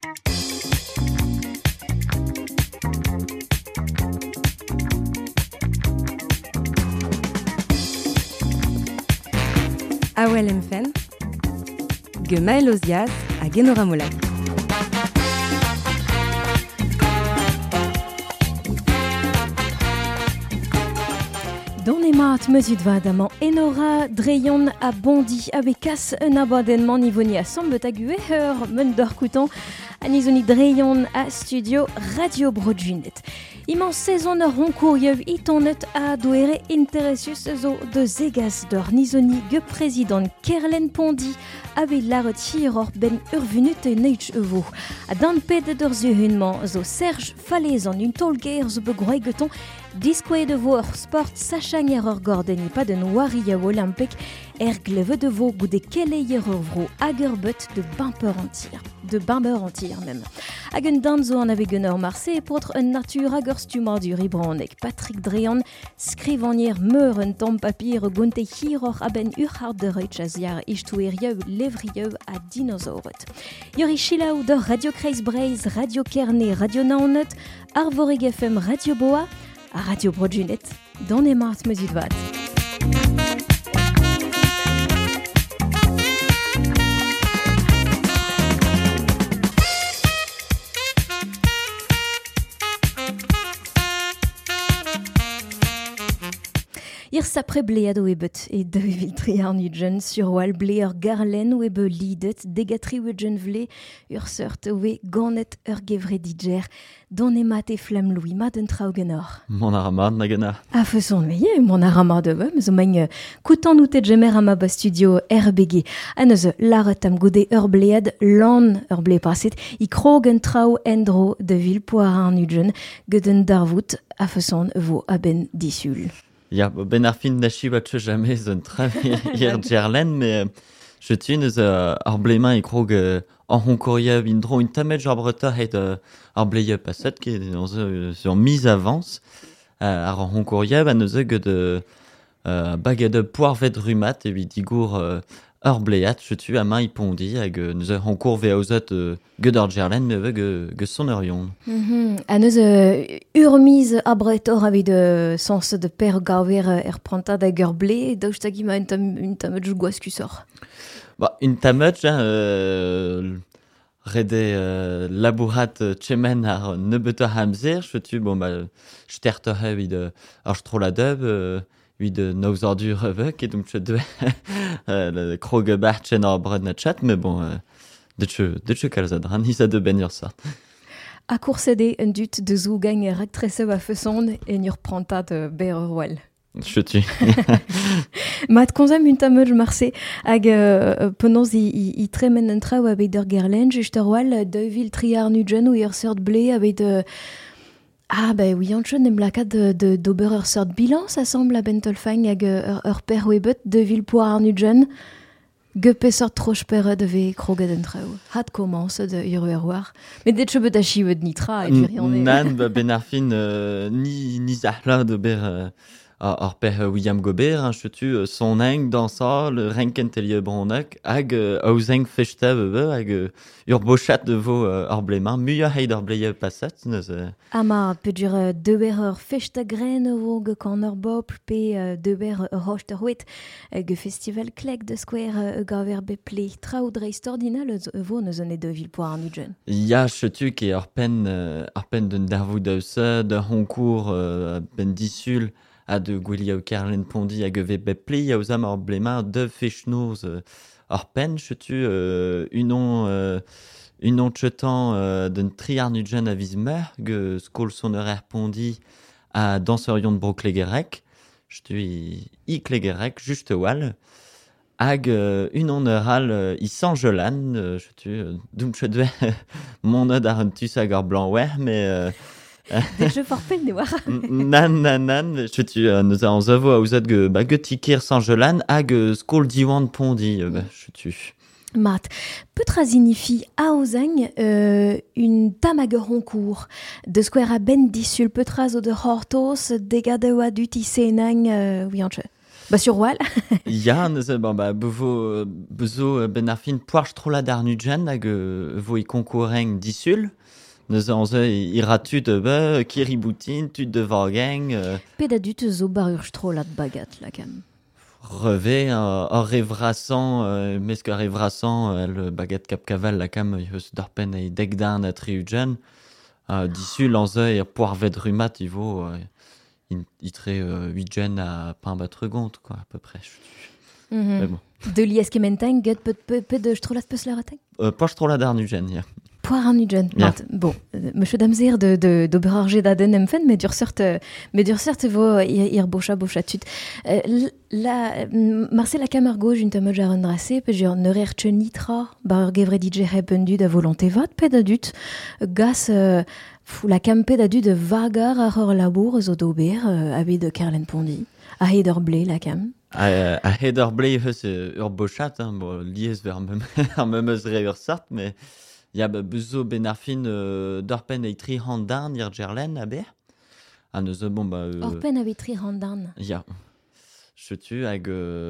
Awel Mfen, Gemael Oziaz à Genoramola. Dans les maths, mesut vadamant Enora Dreyon a bondi avec casse un abandonnement niveau ni à Sambetague Mundor Couton Anisoni Dreyon à studio Radio Brodjunet. Immense saison de roncouriev itonet a douere interessus zo de zegas d'or Nisoni ge président Kerlen Pondi avait la retire or ben urvunut et neich evo. A dan ped d'or zuhunman zo Serge Falaison une tolguer zo begroigeton disque de vos sport sachang erreur gordeni pas de noiria olympique ergleve de vos goût des keleier vro agerbut de bumper entier même. Hagen danzo en avait gunner Marseille pour un nature agerstumar du ribronek Patrick Dreon scrivanier meur un tom papier gunte hiror aben urhard de reichaziar istueria levrieu à dinosaurut. Yori Chilaou de Radio Kreis Braise, Radio Kerné, Radio Naonet, Arvorig FM, Radio Boa, à Radio Brodjunet, dans les marts mesudvat. Ir sapre blead o ebet e devil triar nugen sur wal bleer garlen o ebe lidet degatri wejen vle ur sort oe ganet ur gevre diger don e mat e flam louis mat un traugenor. Mon aramad na gana. A façon meye, mon aramad de vem, zo magne koutan outet jemer ama ba studio RBG. Aneze laret am gode ur bleed lan ur ble paset I krogen trau endro de vil poar nugen geden darvout a façon vo aben disul. Ja, ben ar fin nachi watche jamais un travail hier gerlen, mais je tune ar blemañ e krog an honkoriev indro un tamet jarbreta het ar bleie paset qui est sur mise avance ar honkoriev a neuze de bagade poar vet rumat evit digour ur bleat je tue a mañ pondi hag neuze honkor ve aozet ged ar gerlen me ge son ur yon. A neuze urmiz abretor avid sens de per gaver pranta da gur ble daoust tagi ma un tamet jou gwaskusor. Bah, une tamet rede labourat tchemen ar nebeut hamzer, je tue bon bah sterter vid ar stroladeb vid naouz ordur evek et donc je dois le kroge barchen ar bred na chat mais bon de kalzadran isa de ben ur sort. A coursede un dut de zo gagne rectresse a feson et nur pranta de ber well. Je tue. Mat konzam un tamet marse hag penoz I tremen un trao avet ur gerlen just ur wal de vil triar nugen ou ur sort ble avet ah bah oui on chone emblaka de d'ober ur sort bilan ça semble a bentolfang hag ur per webet de vil poar nugen ge pesort troch per de ve kroget un trao. Hat commence de ur war. Mais det chebet a chivet nitra et rien. Nan ben ar fin ni zahla de ber ar per William Gobert, je tue son eng dans ça, le renkentelie bronek, hag auzeng fechta bebe, hag ur bochat de vo ar blemañ, muia heid ar bleie pasat, neuze. Ama, pedur deber ur fechta gren vo ge kan ur bopl, pe deber ur rocht ur wet, ge festival kleg de square gaver beple, trao dreist ordinal vo neuze ne de vil poar nugen. Ya, je tue ke ar pen d'un darvou d'ause, de honcourt ben disul, a de gwiliao Kerlen Pondi hag ve bepli ya ouzam ar blemañ de fechnouz ar pen, je tue unon tchetan d'un triar nugen a viz meur ge skol son ur Pondi a danserion de broklegerek, je tue I klegerek juste wal hag unon eural I sangelan, je tue doum je dwe mon eud ar un tus hag ar blanc mais Je forpel ne war. Nan, je tue nous avons zavo a ouzet ge tikir sangelan hag skol diwan Pondi, je tue. Mat, petra signifi aozang une tamag roncourt de square a ben disul petra zo de hortos degade oa duti senang oui anche. Bah sur Wall. Ja, bon, bah, bezo Benarfin poarch trola d'arnugen hag vo e konkurreng disul. Neuze anze iratud kiriboutin, tud de vargeng, Pedadut zo barur strolat bagat la kam. reve, or revrasan, mesk a revrasan, le bagat kapkaval la kam eus dorpen e degdan a triugen. Disul anze poarvet rumat ivo itre 8 gen à pain batregont, quoi, à peu près. Mais bon. De lies kementeng, get peut de strolat peus la rateng. Poarch trola d'arnugen, ja. Poir an ugen. Ja. Bon, monsieur damzer de berarje da den emfen, mais dur cert vo ir bocha tut. Marcel a kamar gauche une tamoj a rendrase, pe jur neurer nitra, bar gevredije rependu da volonté vat, pedadut, gas la kam pedadut de vagar a hor labour zo d'ober, abi de Kerlen Pondi, a heder blé la kam. A heder blé eus ur bochat, bon, liez ver mem eus re ur sart, mais ya bezo Benarfin dorpen e tri handarn ir gerlen a ber. Neuze, bon, Orpen avait tri randan, ya. Chetu hag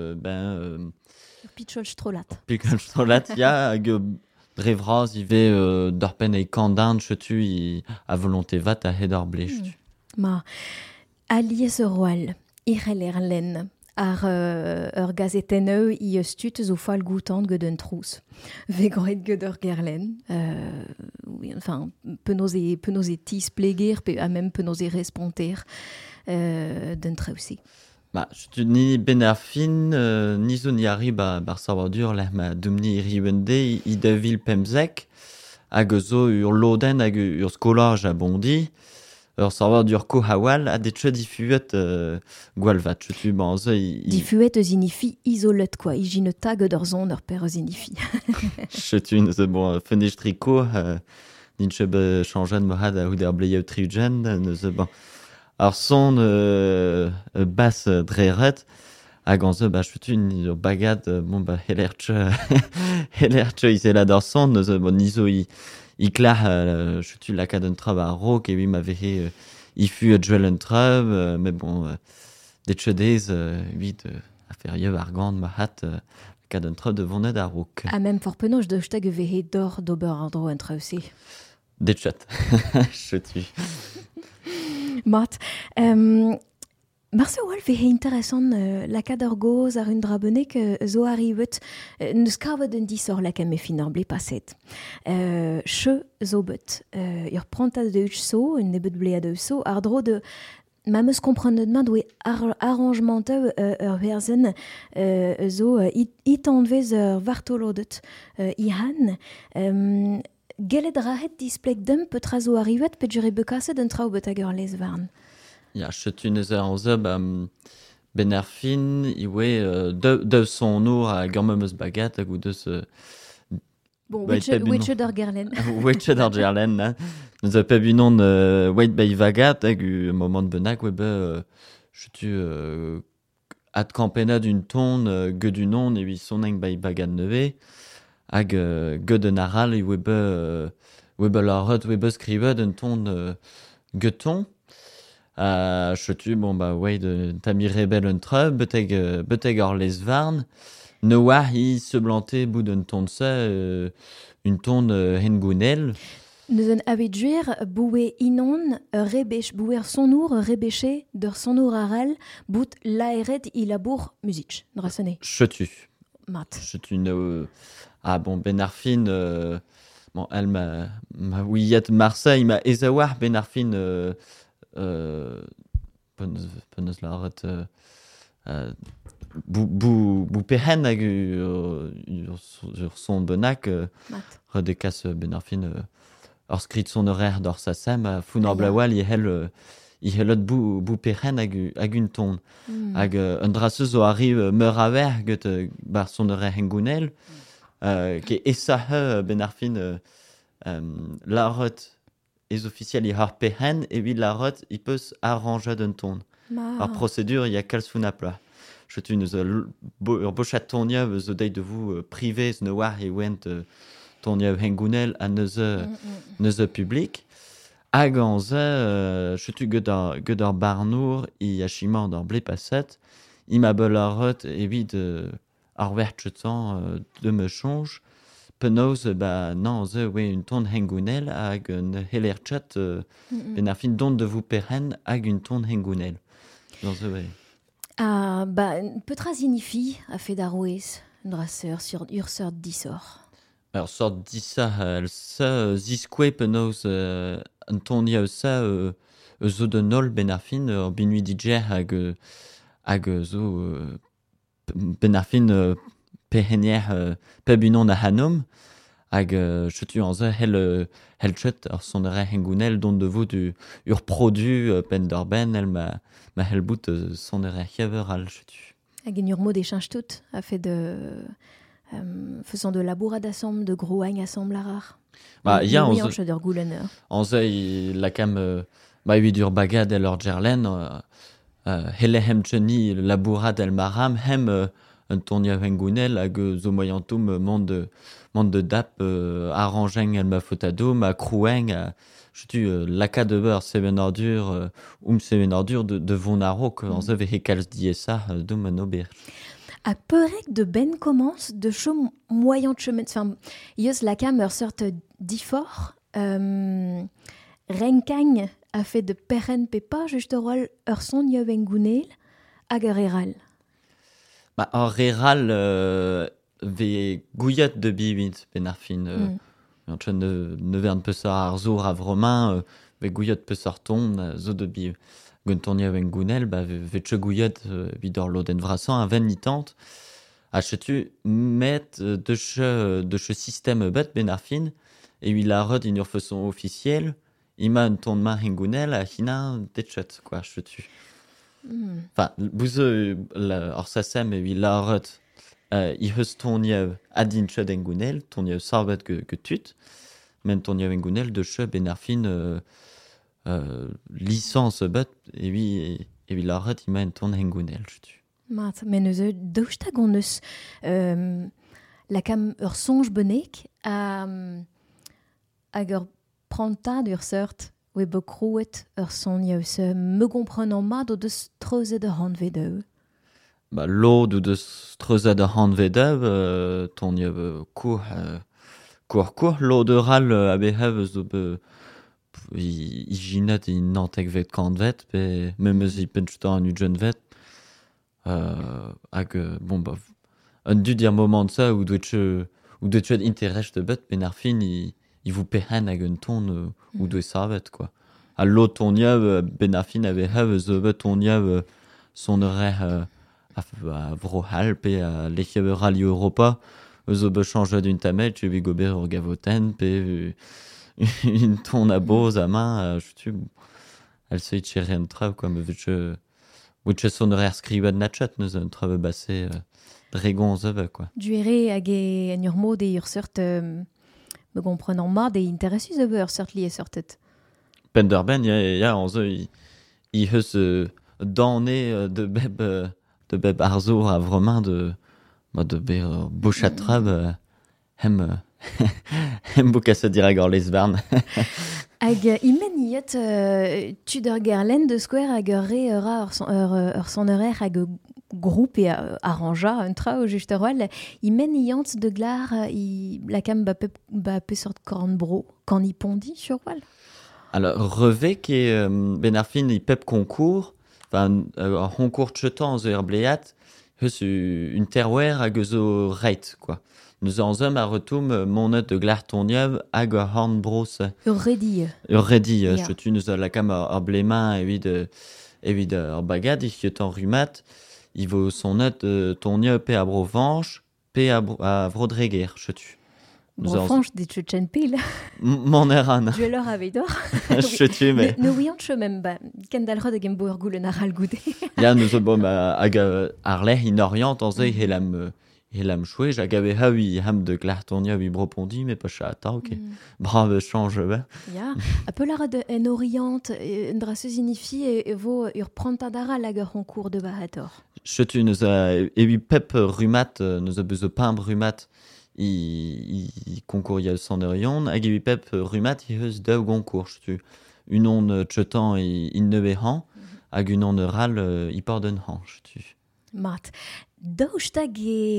pitchol strolat. pikal strolat, ya hag drevraz ive dorpen e kandarn chetu a volonté vat a heder blé, chetu. Ma, alies roal, irel erlen, ar ur gazeteneu i stut zo fall goutant ged un trous. Vegroet ged ur gerlen, oui, enfin, penoze tis pleger, pe a même penoze responter d'un treusi. Bah, chetu ni Benarfin, ni zo ni ari bar savardur la ma dumni riwende i da vil pemzek, hag zo ur loden hag ur skolaj a bondi, ur savardur ko hawal a de tche difuet gwalvat, chetu ban zo Diffuet eus inifi isolet, quoi. Igine tag ur zon ur per eus inifi. chetu neuze bon fenestriko, n'inche be chanjen mohad a houder bleie triugen, neuze bon. Alors son bass dreret, hag an zo chetu ur bagad, bon helertche ise la d'ar son, neuze bon nizo i klar chetu lakad un trav a rok e ma vehe ifu djwel un trav, mais bon, de tchedez, evit a fer yev ar gant ma hat lakad un trav de vonet a rok. A même for penoj de stag vehe d'or d'ober ar dro un treusi. De tchet, chetu. Mat, Marcel Wolf est intéressant la cadre goz ar un drabenek zo arrivet neus kavet un disor la kam e fin ar ble paset. Che zo bet ur prantad de uch so, un nebet ble a de so, ar dro de ma meus komprendre demain doe arrangementeu ur verzen zo it anvez ur vartolodet ihan. Gelet rahet displek dem petra zo arrivet pet jure bekaset un trao bet hag ur les varn. Ya, chetu neuze an zo Benarfin iwe deus son nour a gant eus bagat hag ou deus Bon, Bah, wetche d'ar gerlen. wetchet ar gerlen, na. Neuze peb unan wait bei vagat hag u moment bennak webe chetu ad kampenad un ton ged unan e son eng bei bagat neve hag ged un aral e webe laret webe skrivet un ton geton. Chetu, bon, ouais, de tami rebel un trub, beteg ar les varn, ne oa hi se blante bout d'un ton de ça, une ton hengounel. Neus an avet juer boue inon rebech, bouer sonour rebeche d'ur sonour aral bout laeret i labour musich. Drasane. Chetu. Mat. Chetu bon, Benarfin, bon, elle m'a ouillet Marseille, m'a ezawar Benarfin, peneus laret bou pehen hag ur son bennak redekas Benarfin ur skrit son horaire d'or sa sem foun ar blawal i helot bou pehen hag un ton hag un draseus zo arrive meur aver get bar son horaire hengounel ke esa Benarfin laret les officiels y har pehen et vi la rot i peus arranger d'un ton. Ar procédure y a kalsoun a pla. Chetu neus ur bochat toniev zo deit de vous privé ne war e went toniev hengounel a neuze publik. Hag an ze chetu ged ar barnour i a chimant d'ar ble paset imabelarot evit arwertchetan de me change. Penaos, non, ze une ton hengounel hag un helerchat ben ar fin dont de vous peren hag une ton hengounel. Dans ze Ah, petra signifi a fait d'arwez, draseur sur urseur dissor. Alors, sort dissa, ça, zisque penaos un ton ya ça, zo de nol ben ar fin, binui dijer hag zo ben ar fin pehenier pebunon a hanom, hag chutu an ze hel chet ar son ere hengounel dont de vous du ur produ pen d'orben, el ma helbout son ere hiever al chutu. Hag en urmo des change tout a fait de... faisant de labourade assemble, de groagne assemble à rare. Ya an ze... d'ur gouleneur. An ze la cam evit ur bagad el ur gerlen, hele hem tcheni labourad el maram, hem un tournia hengounel hag zo moyantoum mont de dap arrangeng el ma fotado, ma croueng, chutu laka de beur seven ordur, seven ordur de von arok, an ze vehe kalz diesa dom an ober. A peurek de ben commence de chom moyen chemin. Enfin, yeus la cam ur sort diffor, renkagne a fait de peren pepa juste rol ur son yev hengounel hag ur eral. Ar reral ve gouillat de bivit ben ar fin. Ne vern peusar ar zour a vromain, ve gouillat peusar ton, zo de biv. Gant tournia vengounel, ve tche gouillat vid ur loden vrasan a ven nitant. A chetu met de che système bet ben ar fin, e vi la rod in ur façon officiel, ima un ton ma hengounel a hina detchet, quoi, chetu. Enfin, bouze or sasem e vi la rod i heus tournia adin che dengounel, tournia sarvet que tut, men tournia vengounel de che ben ar fin licence bet e vi la rod ima un ton hengounel, chetu. Mat, men eus daoustag on eus la cam ur sonj benek hag ur prantad ur seurt oe be krouet ur son eus me gomprenant mat o deus treuzet ur hand vedeu. Lod ou deus treuzet ur hand vedeu, ton eus kour, lod eural a behev zo be i jinet in nantek vet kant vet, pe memeus i penchutan an ugen vet, hag un dud ir moment ça ou dwet interest de bet ben ar fin i vous pehen hag un ton ou dwe savet, quoi. A lo ton yav ben ar fin ave hav zo bet ton yav son ere a vrohal pe a lechev rally Europa zo be change d'une tamet tu vi gober ur gavoten pe une ton a boz a main elle se itcher en trav, quoi, me Witche son ere skrivet natchat neus un trave basse dregon zeve, quoi. Duere hag en ur mod e ur seurt me gomprenant mat e interesus eve ur seurt li e seurtet. Penderben, ya an zo i heus dané de beb arzo a vremañ de ber bouchatrab hem boukase dirag ur lesbarn. Hag imeniet tud ur gerlen de square hag ur re eura ur son eurer hag groupe e arranja un trao just rol imeniant de glar la cam ba pe sort corn bro quand i pondi sur wal. Alors reve ke ben ar fin i pep concours, enfin concours tchetan zo ur bleat, heus une terroir hag zo reit, quoi. Nous en sommes à retoum monet de glar tourniev hag ur horn bros. Ur redi. Ur redi, chetu nous a la cam ar blemañ evit ur bagad, i en rumat, i vo son net tourniev pe a bro vanch, pe a vro dreger, chetu. Bro vanch dit tchen pil. Mon eran. Je leur avais d'or. Chetu, mais... Ne ouiant che même, kendal rod hag embo ur goulen ar al goude. Ya, nous a hag ar leh in orient, an ze helam choué, hag ave havi ham de glar tourniev i bro pondi, mais pas chata, ok. Brave change, ben. Ya, a peu la rod en orient, un drasse signifi e vo ur prantadara lag ur concours de bahator. Chetu, nous a evi pep rumat, nous a bezo pimp rumat, i concours ya san orion, hag evi pep rumat i heus daou goncours, chetu. Un on tchetan in neve han, hag un on ral i porden han, chetu. Mat. Daoustag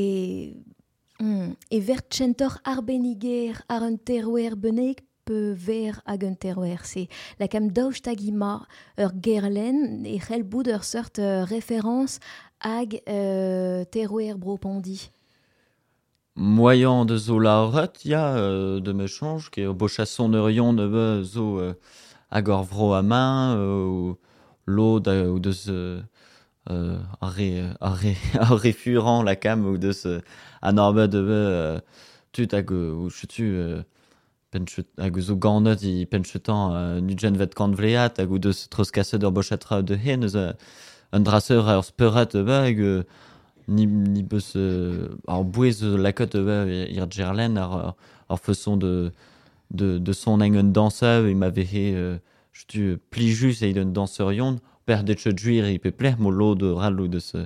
e vertchentor arbeniger ar un terroir beneg peu ver hag un terroir. Se la kam daoustag ima ur gerlen e c'hellbout ur sort référence hag terroir bropandi. Moyen de zo la rut, ya de mechange, ke o bochasson neurion ne be zo hag ur vro a main, ou l'od ou deus ar refurant la kam ou deus an arbe de be tut hag ou chutu hag zo ganet i penchetan nugen vet kant vleat hag ou deus treus kaset ur bochatra de hen eus un draseur ur speurat de be hag ni beus ar bouez lakot ir gerlen ar façon de son eng un danseur il m'avait je plijus et un danserion per de juir i pe pler mo lo de ral ou de ce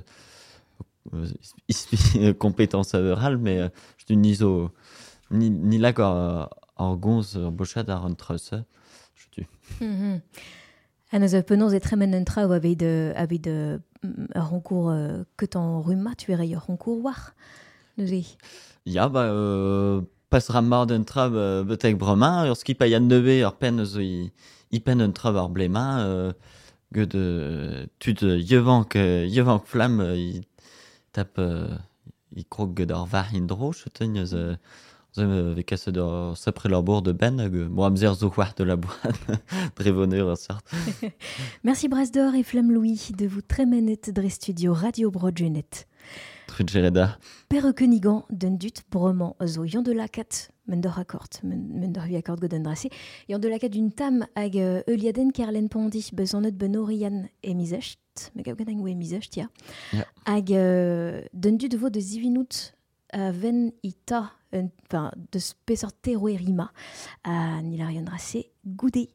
compétence ral mais je ni zo ni lak ar gonz bochat ar un treus je An eus penaos e tremen un traoù aveit ur roncour ket an ruma tu ere ur roncour war. Ya, pas ramar d'un trab betek bremañ, ur skip a yann neve ur pen zo i pen un trab ar blema, gant tud yevank flam i tap i krog gant ar var in dro, chetenn eus ve kaset ur sapre labour de ben hag mo amzer zo c'hoar de la boîte drevoneur ur sort. Merci Brasdor et Flamme Louis de vous tremenet dre studio Radio Broadjunet. Trudgereda. Per keunigan d'un dut bremañ zo yon de lakat men d'or akord, men d'or hu akord gant un drase, yon de lakat d'une tam hag euliaden kerlen pondi beus an eut ben orian e mizecht, me gav gant eng oe mizecht, ya. Hag d'un dut vo de zivinout a ven i ta, enfin, de spesor terroer ima, a nilarion drase goude.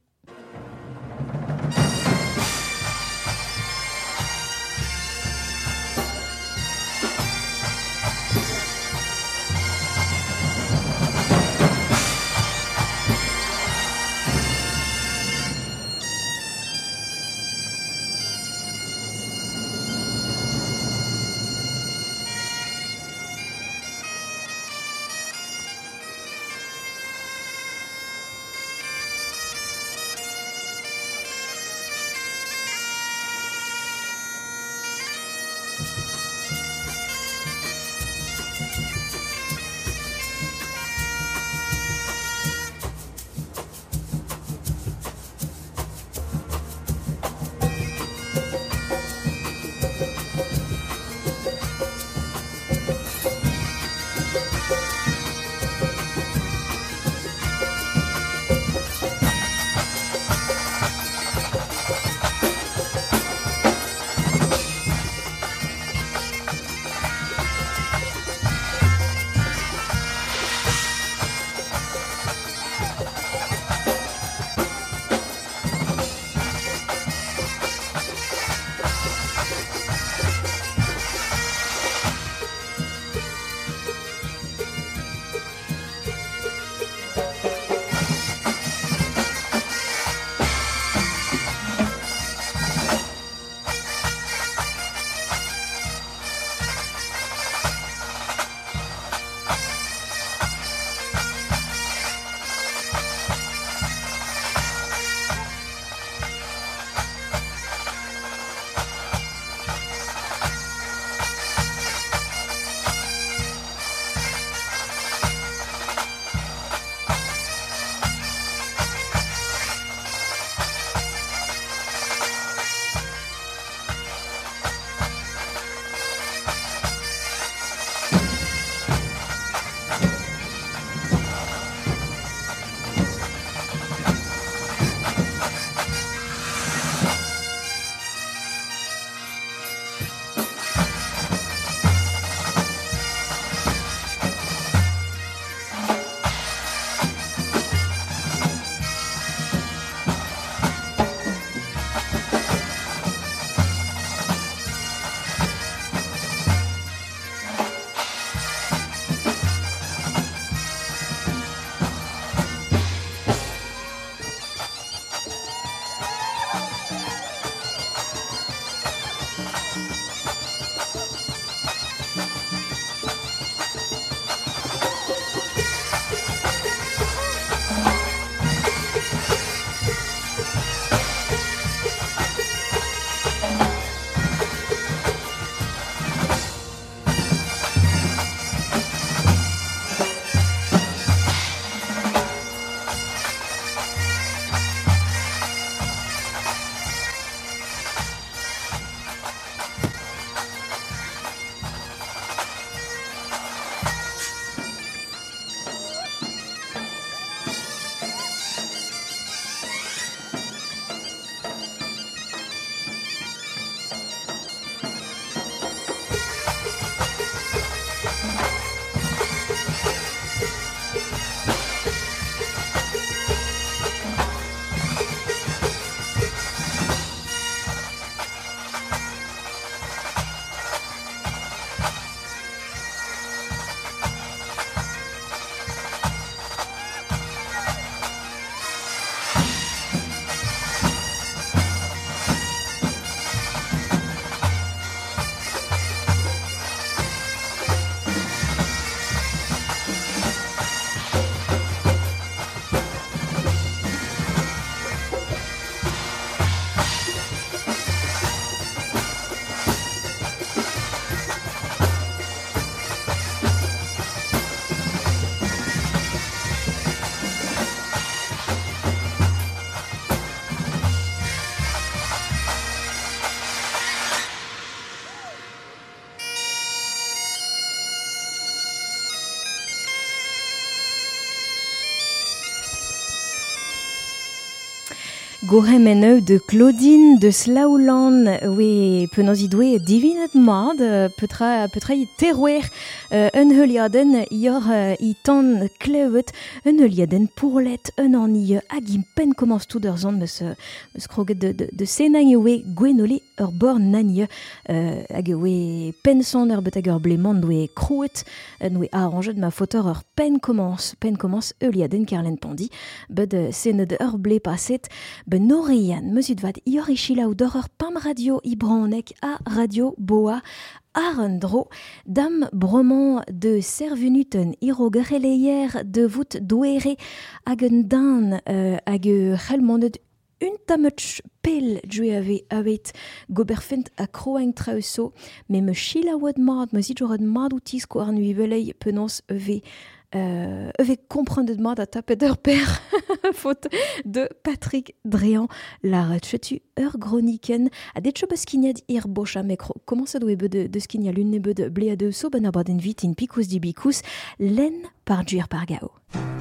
Goremeneu de Claudine de Slaulan, oui, penozidwe divinet mad, petra i terwer un heuliaden ior i tan kleuet, un heuliaden pourlet, un ornie agim pen commence tout d'erzan meus kroget de senang ewe gwenole ur bor nagne, hag ewe pen son ur bet hag ur blemant doe krouet, noe arranget ma fotor ur pen commence heuliaden karlen pandi, bet senet ur ble paset, ben Norian, mesut vat ior ichilaou d'or ur pam radio i branek a radio boa arendro dam bromant de servenuten iro greleier de vout douere hag un dan hag c'helmondet un tametch pel djue avet goberfent a kroeng traeso, me me chilaouet mat, me zidjoret mat outis ko ar nuivelei penonseve comprendre mat a tapet ur per faute de Patrick Dréan la retchetu ur groniken a det chob skignad ir bocha mekro comment ça doit de skignal une nebe de blé a de so ben abaden vit in picous di bicous len par duir par gao.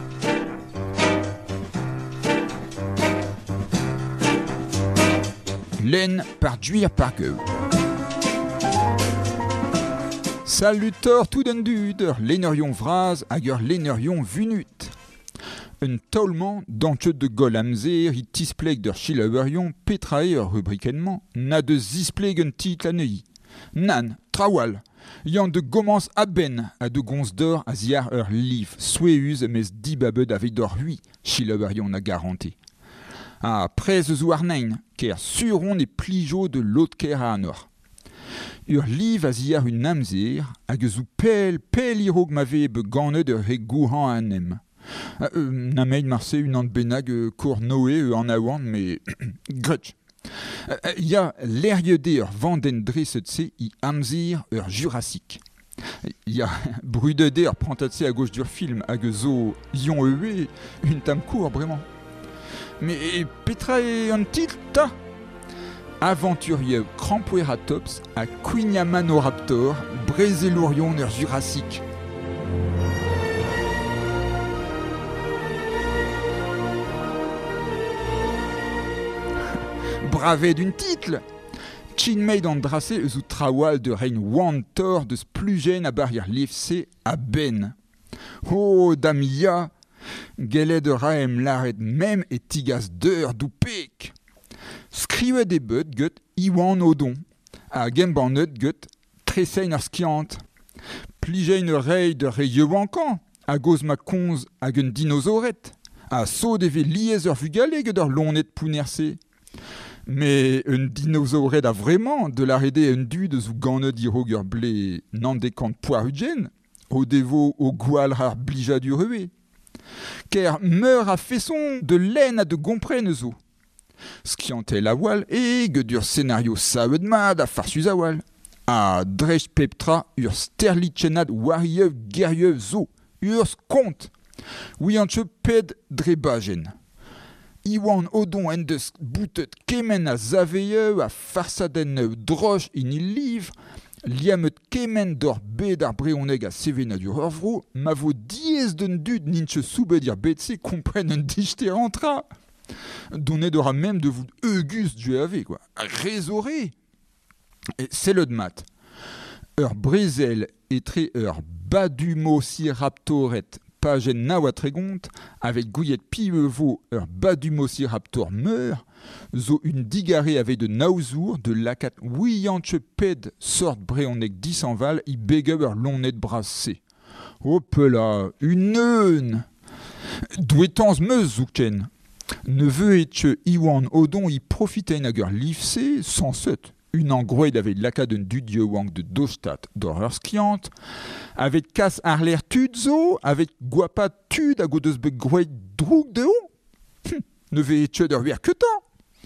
Len par duir par gao. Salutor tout d'un dud, l'énerion vraz hag ur l'énerion vunut. Un taoulman d'antchet de gol amzer i tispleg d'ur chilaourion petrae ur rubrikennement na de zispleg un tit la neuilly. Nan, trawal, y'an de gomans a ben a de gons d'or a ziar ur liv soueuz mes dibabed ave d'or hui chilaourion na garanté. A prez zo ar nein, ker suron e plijo de lot ker a anor. Ur liv a ziar un amzer hag zo pel irog mave be ganet ur he gouhan anem. Nameid marse un an benag kour noe an aouan, mais grutch. Ya l'eriede ur vanden dreset se i amzer ur Jurassique. Ya brudede ur prantatse a gauche dur film hag zo ion ewe un tam kour bremañ. Mais petra e an tit ta? Aventurieux Crampoeratops a Quiniamanoraptor, Brezelourion ur Jurassique. Bravet d'un titre. Chinmeid an drase eus o trawal de rein wantor de splugen a barrière lifse a ben. Oh, damia, gelet de raem laret mem et tigas d'eur doupek. Skrivet e beut gut iwan odon, a gembanet gut tresein ar skiant. Plijein ur rei de reiewankan, a goz ma konz hag un dinosauret, a saut eve liez ur vugaleg ur lonet pounerse. Mais un dinosauret a vraiment de la rede un dud zo ganet irog ur ble nandekant poarugen, o devo o gwal ar blija du rue. Ker meur a fesson de laine a de gompren zo. Skiantel a wal gur scénario savet mad a farsuz a wal. A drej peptra ur sterlichenad wariev geriev zo, ur skont. Ouiantche ped drebagen. Iwan odon en deus boutet kemen a zaveieu a farsaden droch in il liv, liamet kemen d'or bed ar breoneg a sevenad ur vro, ma vo diez d'un dud n'inche soubed ir betse kompren un dichte rentra. Donnet aura même de vous Auguste du ave, quoi. Résoré. Et c'est le de mat. Ur brezel etre ur badumociraptoret pagen nawatregont, avec gouillet pieuvo ur badumociraptor meur, zo une digaré avait de naouzour de lakat ouiantche ped sort breoneg 10 en val i bege ur lonnet brassé. Hopela, une neun. Douetans meus zouken. Neveu etche iwan odon i profitein hag ur livse sans set. Une angroed avait laka d'un dudieu wang de dostat d'horreur skiant, avec kas ar l'air tud zo, avec guapa tud hag o deus be groed droug de ho. Neveu etche d'ur huer ketan.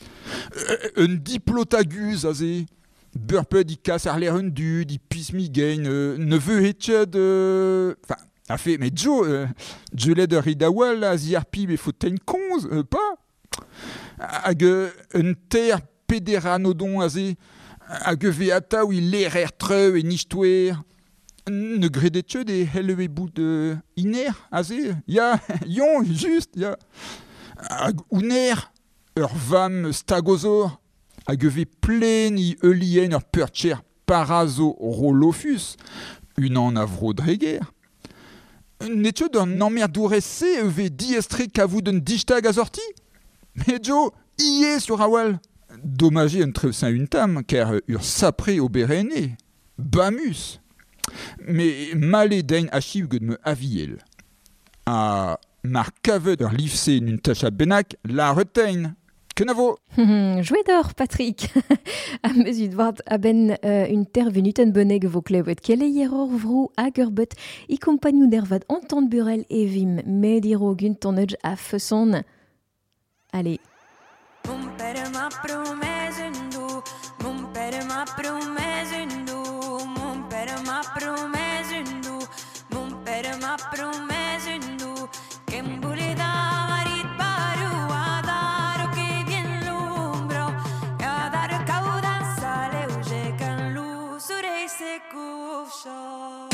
Un diplotaguz aze. Burped i kas ar l'air un dud, i pismigein, neveu etche de... Enfin, a fait, mais Joe, je l'ai de ridawal a ziarpi mais faut ten konz, pas? Hag un ter pederanodon aze, hag veata ou il l'air treu et nishtouer. Ne gredetche des helwe bout iner aze, ya, yon, juste, ya. Hag uner, ur vam stagozor, hag eve pleni eulien ur percher parazo rolofus, unan a vro dreger. N'etio d'un emmerdouresse eve diestre kavout d'un dichtag a sorti? Mais Jo, ie sur awal. Dommage un trevsin une tam, car ur sapre au berene. Bamus. Mais malé dain achiv gud me aviel. A mar kavet ur livse n'un tacha benak la retain. Kenavo. Jouet d'or, Patrick. A mesut vart a ben une tervenuten beneg vo klevet kele yeror vrou hag ur bet I kompagnou dervad entend burel e vim mediro gunt tonneudj a feuson. Allez. Mon père m'a promis une doux, mon père m'a promis une doux, mon père m'a promis une doux, mon père m'a promis une doux, que m'boule da marit paru a dar que bien lumbro, a dar cauda sale uje can lu surei se kufsho.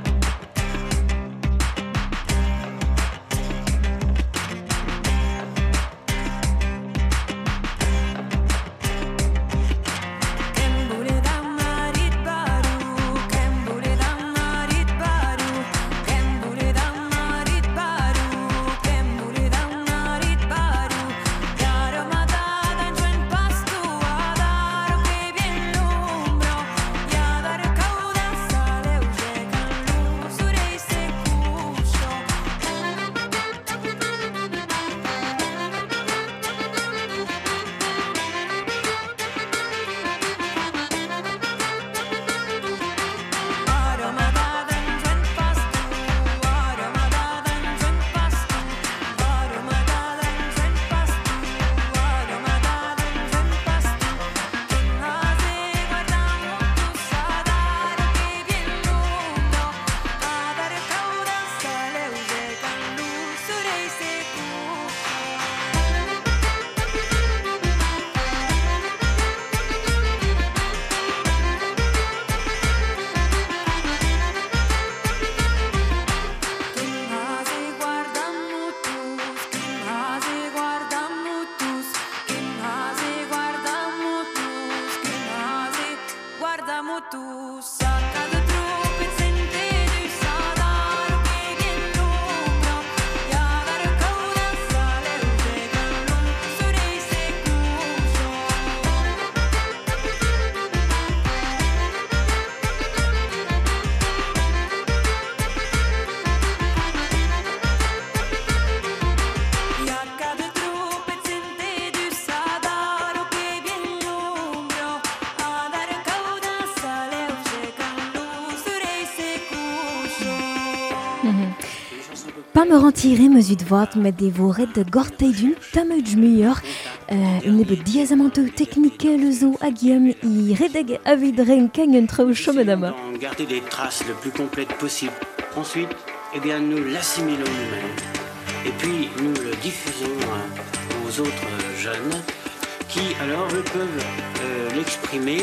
Pas me rentirer mesut vart met des voret de gortei d'une tameud muur. Une ebe diazamanto technique le zo agiam I redeg avidren kengen trao chomedama. Garder des traces le plus complètes possible. Ensuite, eh bien, nous l'assimilons nous-mêmes. Et puis, nous le diffusons aux autres jeunes qui, alors, eux, peuvent l'exprimer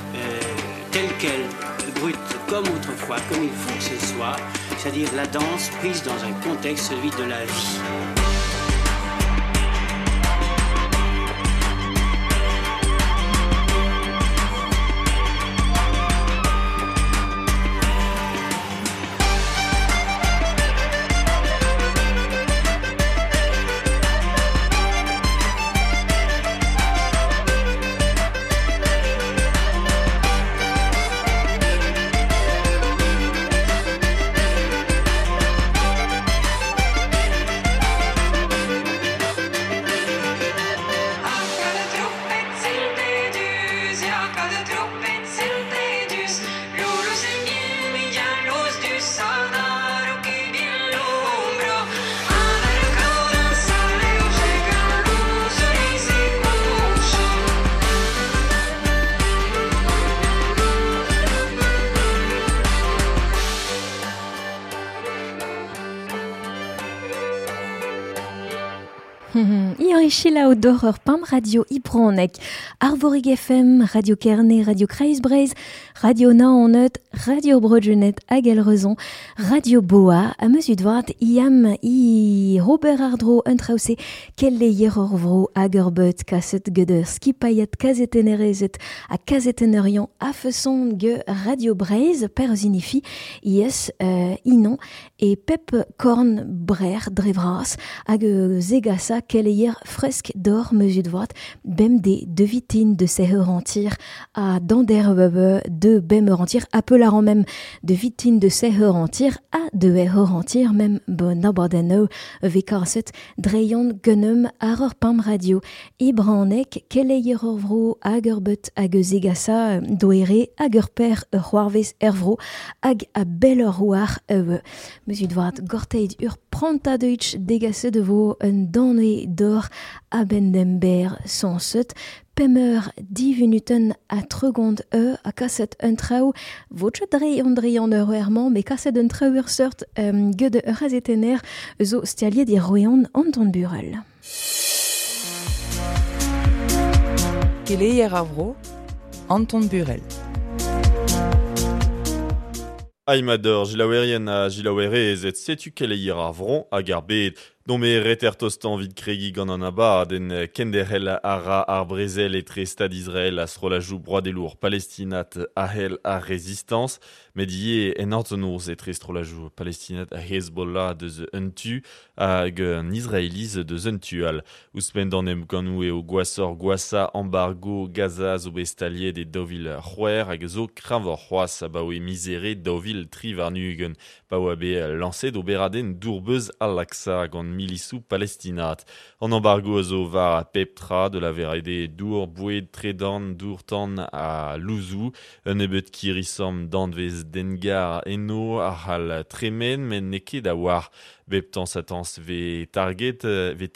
tel quel, brut, comme autrefois, comme il faut que ce soit, c'est-à-dire la danse prise dans un contexte, celui de la vie. Chilla d'horreur Pam Radio Ibronek, Arvorig FM, Radio Kerne, Radio Kreisbreis, Radio Naonet, Radio Brogenet, Agelrezon, Radio Boa, à mesure de voir, Iam, Robert Ardro, Untrause, Kelle Yerorvro, Agerbut, Kasset Geder, Skipayet, Kazetenerezet, à Kazetenerion, Afeson, Ge, Radio Breis, Perzinifi, Yes, Inon, et Pep Korn Brer, Drevras, hag zegasa keleier fresk d'or mesut voat bem de vitin de seherantir a danderbebe de bemerantir appelaran même de vitin de seherantir a de herantir même bon abordeno vekarset dreyon gunum aror pam radio ibranek keleier orvro agerbut hag zegasa doere agerper roarves ervro hag a belorwar mesut voat gorteid ur pranta deutsch degasse de vo un donné d'or a bendember sans set pemer 10 minuten a tregond a kasset un trau voce dreion erman mais kasset un trau ur sort gude razetener zo stialier di roeon Anton Burel. Keleier avro Anton Burel. Aimador, Gilawerien a Gilawerez et setu keleier avron a garbet. Non me reter tostan vid kregi gant an abad en kenderhel ara ar brezel etre stad Israel astrolajou broadelour palestinat a hel a résistance, met ie en antonoz etre astrolajou palestinat a Hezbollah deus untu hag an Israeliz deus untual. Ouspendan em ganou eo gwasor gwasa embargo Gaza zo bestaliet e dovil c'hwer hag zo kravor c'hoaz a baoe mizere dovil tri varnugen pa oa be lancet d'oberaden dourbeuz al-Aqsa gant milisou palestinat. En embargo zo var a peptra de la verede dour boued tredan dourtan a louzou, un ebet kirisom dandvez dengar eno ar hal tremen men neke da war. Beptan satans ve taget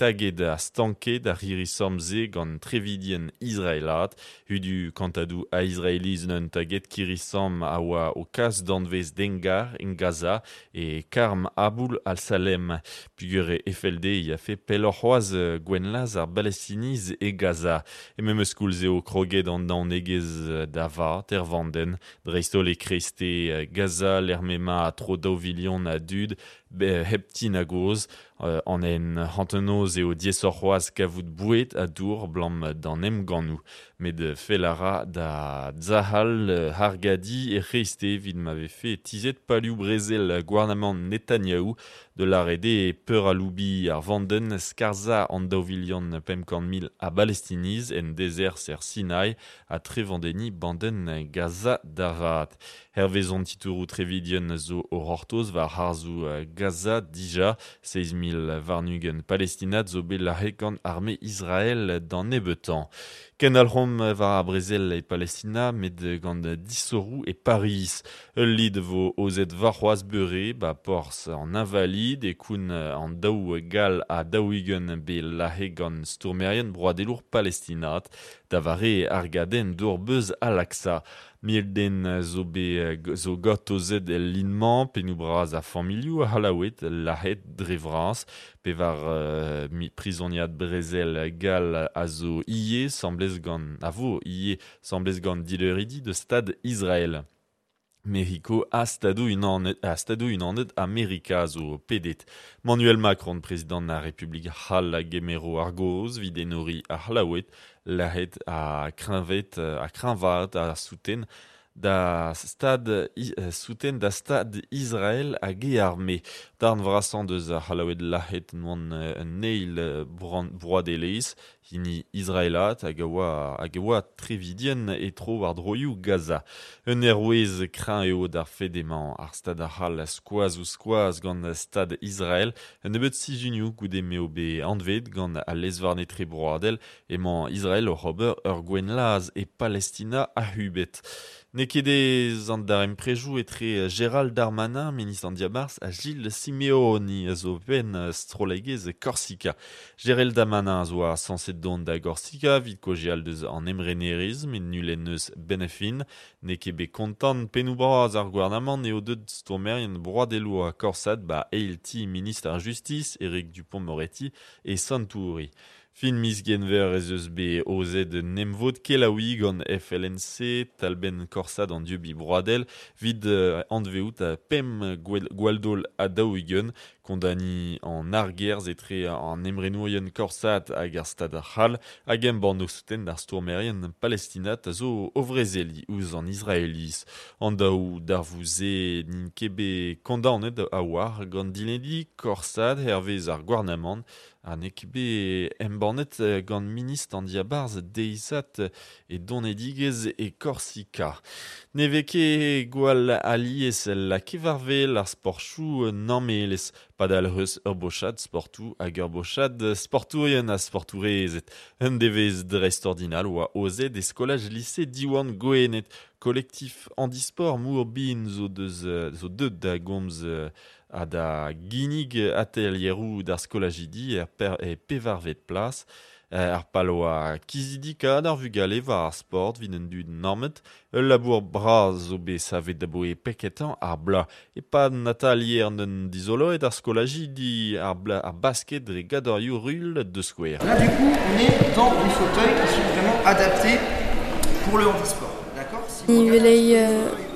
a stanket a ririsom ze gant trevidien Israelat, hudu kantadou a Israeliz n'un taget kirisom a oa o kas dandvez dengar en Gaza e karm aboul al-Salem. Pugure FLD y a fait pelorroaz gwenlaz ar Balestiniz e Gaza. E mem eus koulze o kroget an negez dava, tervanden, dreistol e kreste Gaza, l'ermema a tro daouvilion a dud, heptin a goz, an en hantenoz eo diesorroaz kavout bouet a dour blam d'an emganou. Met felara da zahal hargadi e reiste vid m'ave fait tizet paliou brezel gouarnament Netanyahu de l'arrede e peur a loubi ar vanden skarza an daouvilion pemkan mil a Balestiniz en deser ser Sinai a trevandeni banden Gaza davat. Hervezon titourou trevidien zo orortoz va harzou Gaza dija 6.000 varnugen palestinat zo be la rekan armée Israël dan nebetan. Ken alrom va a Brezel e Palestina met gant Dissorou e Paris. Ul lid vo ozet varroaz beure ba pors an invalide e koun an daou gal a daouigen be lahe gant stourmerien broadelour palestinat da vare argaden dourbeuz al-Aqsa. Mielden zo got ozet linman penou braz a familioù a halawet lahet drevras pe var prisoniat brezel gal a zo ie semblez gant a vo ie semblez gant dileridi de stad Israel. Mexico a stadou unanet Amerika zo pedet. Manuel Macron, président de la République hal a gemero argoz, videnori a halawet, lahet a krinvat a souten da stad Israël a ge armé. Darn vrasan deus a halawet lahet noan neil broadeleiz, hini Israelat hag a oa trevidien e tro war droioù Gaza. Un erwez krin eo d'ar fedeman ar stad a hal skoaz gant stad Israel, un ebet sijunioù goude meo be anved gant a lezvarne tre broadel emañ Israel o c'hober ur gwenlaz e Palestina a hubet. Nekede an dar emprejou etre Gérald Darmanin, ministre an diabars, a Gilles Simeoni a zo pen strolegez Korsika. Gérald Darmanin a zo a sanset don da Korsika, vid kojial deus an emrenerizm en nulen eus benefin, nekebe kontant penou braz ar gouarnament eo deud stourmerien broadelou a korsad ba eil ti ministre ar justice, Éric Dupond-Moretti, e Santouri. Fin mis genver ez eus be ozet nemvod kelaoui gant FLNC, talben korsad an dieu bi broadel, vid antveout a pem gwaldol a daouigen, kondani an argerz etre an emrenourien korsat hag ar stad ar c'hal, hag em ban osten d'ar stourmerien palestinat a zo ovrezeli ouz an Israelis. An daou darvouze nin kebe kondanet a war gant diledi korsad hervez ar gwarnamant, an ekbe embannet gant minist an diabarz deizat e donedigez e Korsika. Neveke gwal aliez la kevarvel ar sportchou nammelez, padal heus ur bochad sportou hag ur bochad sportourien a sportourezet. Un devez dreistordinal oa ozet e skolaj lise diwan goenet, kolektif handisport mour bin zo deud da gomz a da ginig atelierou d'ar skolajidi e pevarvet plas, ar paloa kizidika d'ar vugale war ar sport vin en dud normet, ul labour braz zo be savet da boe peketan ar bla, e pa natalier n'en dizoloet ar skolajidi ar basket dre gadorioù rul de square. Là du coup on est dans des fauteuils qui sont vraiment adaptés pour le handisport, d'accord? Ni velei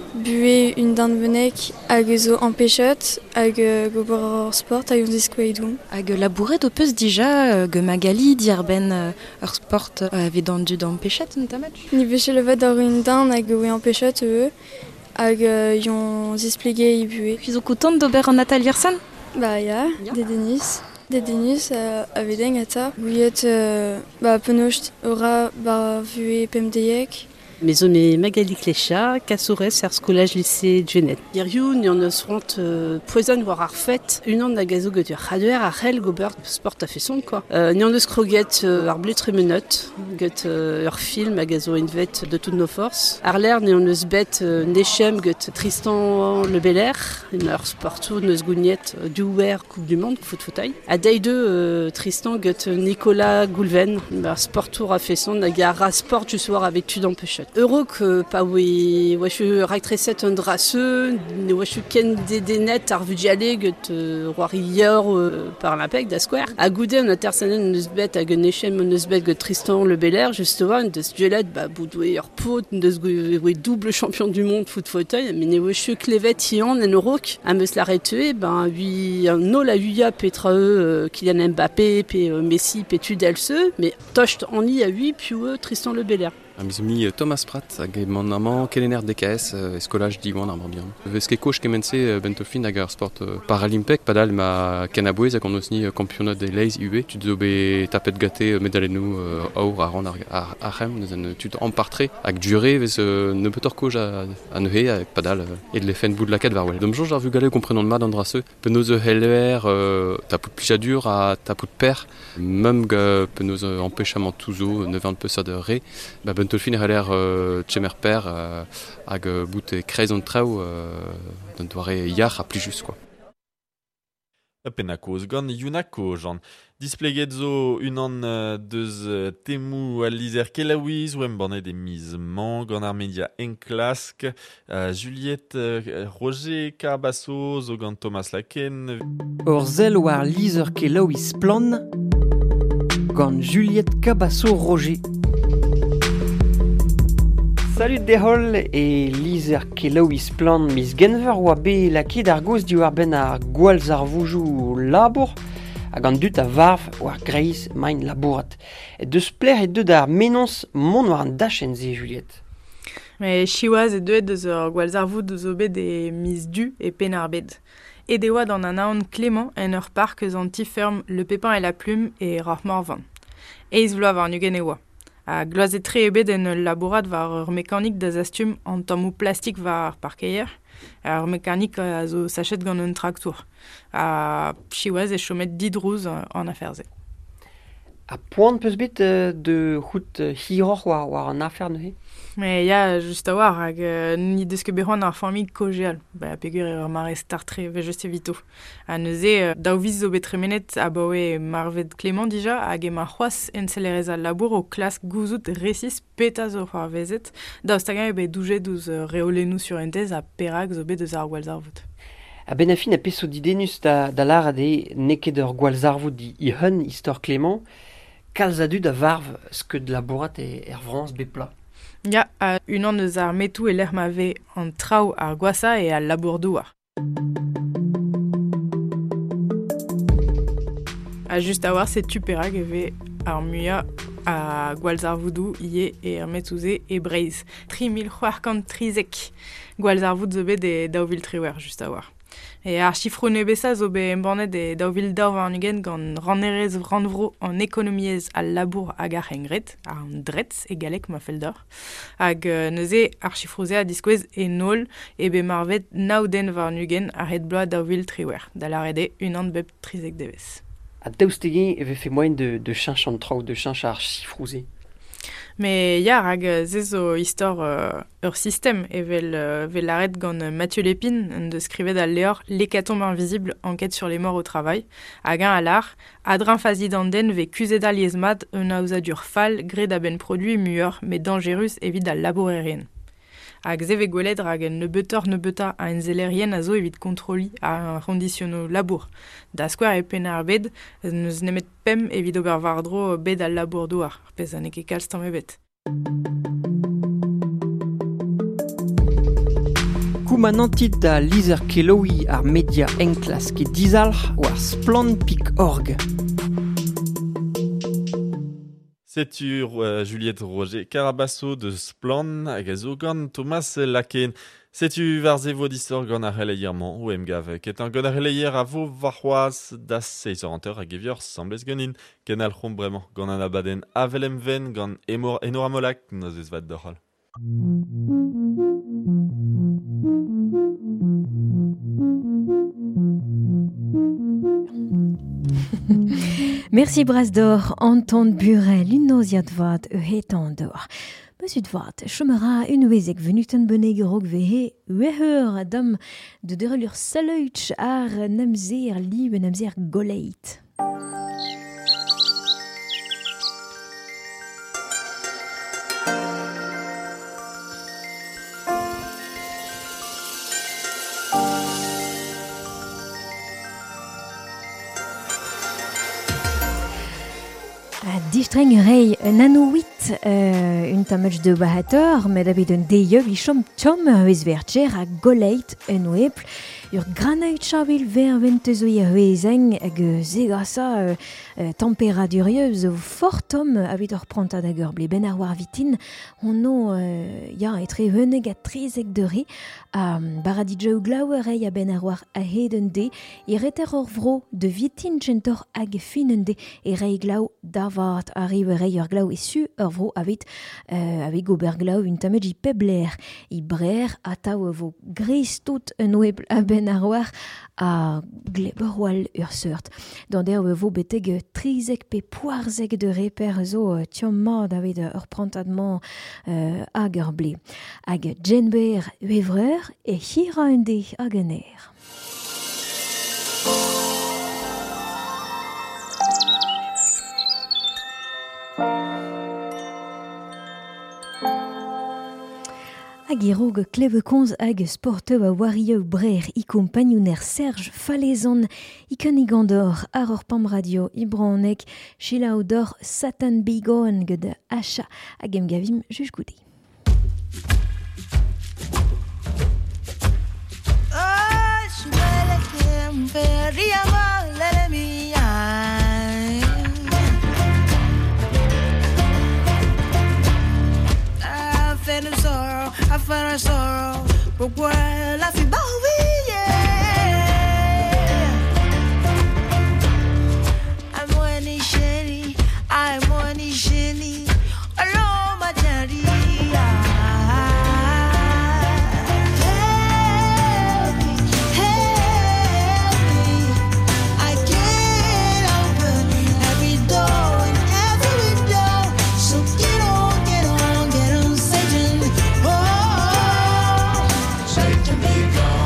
bue un danvenek hag zo empechot hag gobor sport hag on diskouedoù. Hag labouret o peus dija Magali diarben ur sport avait dandu d'empechet un tamet. Ni veche levat ar un dan hag oe empechot hag yon zisplege i bue. Puis o koutant d'ober an atelier san? Ba ya, de Denis. De Denis avedeng ata. Gouillet penocht ora bar vue pemdeiek. Mais on est Magali Clécha, Kassoures, ar skolaj lycée Genet. Yerioù, ni an eus ront poezon war ar fet, un an da gazo get ur c'hader ar c'hel gober sport a fesson, quoi. Ni an eus kroget ar blut remenot, get ur film a gazo envet de toutes nos forces. Ar l'air, ni an eus bet nechem get Tristan Le Belair, ur sportou neus gouniet douer Coupe du Monde, foot fauteuil. A deide Tristan get Nicolas Goulven, ar sportour a fesson, hag ar sport just war avec tu d'empechet. Euro que pa oe je raktreset un draseux, ne je ken de net ar vudiale get roar hier par l'impec da square. A goude an intersanen neus bet hag un echem neus bet get Tristan Le Belair justement deus duelet boudoue ur pot deus oe double champion du monde foot fauteuil, mais ne je klevet ian en eurok a meus la retue oui no la uya petra Kylian Mbappé pe Messi pe Tudelse, mais tocht en li a 8 puis Tristan Le Belair. Miz mi Thomas Pratt hag mon amant Kelener DKS eskolaj diwan ar borbian. Vez ket koch kemense bentofin hag ar sport paralimpek padal ma kenabouez hag an eus ni kampionat de leiz UE. Tud zo be tapet gate medalennou aour ar an ar c'hem neus an tud empartre hag dure vez ne petor koj a neuhe hag padal et le fen bout de laket var wel. Dom jonj ar vugale komprenon mad an draseu. Penoz heller tapout plichadur a tapout per, mem penoz empêchament touzo nevant peusad re, Bentolfin a l'air tchemer per hag bout e kreiz an traoù d'an doare yar a pli just, quoi. Penakoz gant Yunako, Jean. Displeget zo un an deus temou al lizer kelaouiz ou embannet e miz man gant ar media enklask. Juliette Roger Carbasso zo gant Thomas Laken. Ur zel war lizer kelaouiz plan gant Juliette Cabasso Roger. Salut dehol e lizer kelaouiz plan miz genver oa be lakid ar goz diwar ben ar gwalz ar voujou labour hag an dut a varv war greiz main labourat. Et deus pler et deud ar menons mon war an dachen ze Juliette. Mais chiwaz e deuet deus ur gwalz ar voud deus obet e miz du e pen ar bed. Et de oa d'an an aon Clément en ur park eus an tiferm Le Pépin et la Plume e roc'h morvan. Eiz vloaz war nugen e oa. A gloazetre ebet en labourat war ur mekanik da zastum an tammou plastik war parkeier. Ur mekanik a zo sachet gant un traktour. A chiwaz e chomet didrouz an aferze. A poan peus bet de c'hout hiroc'h war an afer neuze? Mais ya just a war hag ni deus ket bec'hoant ar famig kojeal. Ba pegur ur mare startre ve just evito. A neuze daouviz zo bet remenet a baoe marvet Clément dija hag ema c'hoaz enselerez al labour o klask gouzout resis peta zo c'hoar vezet. Daoust hag ebe doujet douz reolennou sur entez a perag zo bet deus ar gwalz ar vout. A ben a fin a peso didenus da lar ade neket ur gwalz ar vout di i hun istor Clément. kalzadud a varv skeude labourat France bepla. Ya, unan eus ar metou e lec'h ma ve an traoù ar gwasa e al labour-douar. A just a war se tuperag eve ar muia a gwalzarvoudou ie e ar metouze e breiz. 3053 gwalzarvoud zo bet e daouvil triwer just a war. E ar chifro nebesa zo bet embornet e daouvil daou war nugen gant rannerez ranvro an ekonomiez al labour hag ar hengret, ar dretz e galek ma feldor. Hag neuze ar chifroze a diskouez e nol e be marvet naouden war nugen ar het bloa daouvil triwer. Da la rede unan bep trizek devez. A daoustege e fe moyen de chanch an traoù, de chanch ar chifroze. Me ya hag ze zo istor ur system vel l'arrêt gant Mathieu Lépine de skrivet al leor L'hécatombe invisible, enquête sur les morts au travail. Hag un alar, adrin fazidanden ve kuzedal yezmat un aousadur fal gre da ben produit mueur mais dangerus evit al labourerien. Hag ze ve gwelet hag en nebeuta a en zelerien a zo evit kontroli a ronditiono labour. Da skwer e pen ar bed, neus nemet pem evit ober vardro bed al labour douar, pez an eke kalz tamm ebet. Koumanantit da lizer keloui ar media enklas ket dizalc'h war splan.org. C'est-tu Juliette Roger Carabasso de Splan hag a zo gant Thomas Laken. C'est-tu varze vo distor gant ar releier-mañ ou emgav ket an gant ar releier a vo varc'hoaz das 6h hag evior semblez ganin ken al c'homp bremañ gant an abadenn avelem ven gant Enora Molak noz eus vat d'orol. Merci Brasdor, Anton Burel, une osiad vat heetandor. Monsieur Dvat, chomera une wezek venuten beneg rog vehe, weheur adam de derelur saleutch ar nemzer libe nemzer goleit. Distreng rei nano 8 un tamaj de bahator, met abet un deiev i chom tom eus vertcher a goleit en oepl ur granait chavel ver ventezoi a huezeng hag zegasa temperadurieus fort tom abet ur prantad hag ur bleben ar war vitin ono ya etre veneg a trezek de re a baradidjou glaouer rei a ben ar war a heden de e reter ur vro de vitin tchentor hag finen de e rei glaou davat arrive rei ur glaou e su ur vro avit avik ober glaou un tamaj i pebler i brer a tao vo gris tout un oebl a ben ar war a gleberwal ur seurt. Dan der vo beteg trizek pe poarzek de reper zo tiom mad avet ur prantadman hag ur ble. Hag djenber uevreur e hira un de hag en er. Hag irog klevekonz hag sporteu a warieu brer i kompagnoner Serge Falezon i kanigandor ar ur pam radio i branek chilaodor Satan Bigon ged hacha hag em gavim juj goude. I found a sorrow, but where life is bowie, yeah. I'm money shady, I'm money shady, alone my daddy. Help me, I can't open every door and every window, so get on, Satan. Oh, Satan be gone.